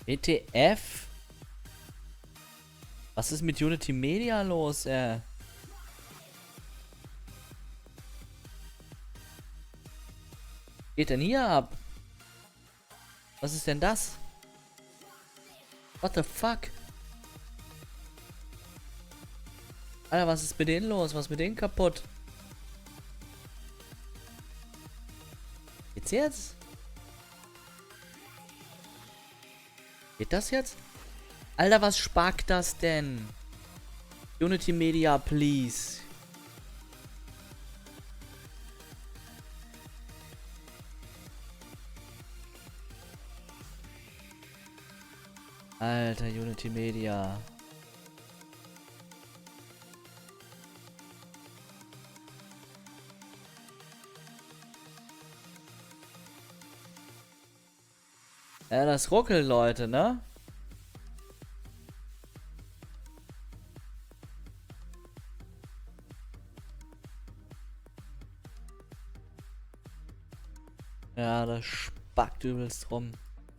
WTF? Was ist mit Unity Media los, Geht denn hier ab? Was ist denn das? What the fuck? Alter, was ist mit denen los? Was ist mit denen kaputt? Geht's jetzt? Geht das jetzt? Alter, was spackt das denn? Unity Media, please. Alter, Unity Media. Ja, das ruckelt, Leute, ne? Ja, das spackt übelst rum.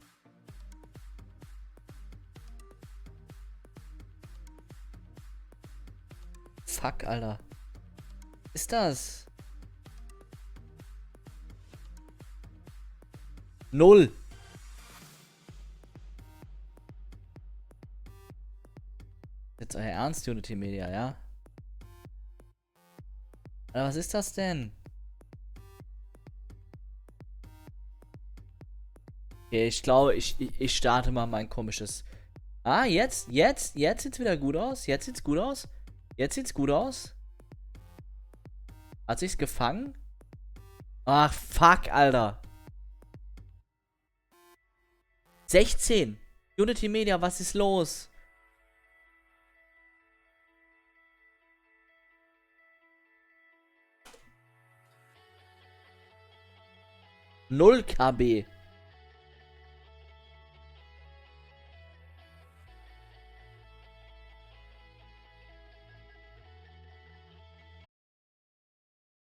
Fuck, Alter. Was ist das? Null. Jetzt euer Ernst, Unity Media, ja? Alter, was ist das denn? Okay, ich glaube, ich starte mal mein komisches. Ah, jetzt sieht's wieder gut aus. Jetzt sieht's gut aus. Jetzt sieht's gut aus. Hat sich's gefangen? Ach, fuck, Alter. 16. Unity Media, was ist los? Null KB.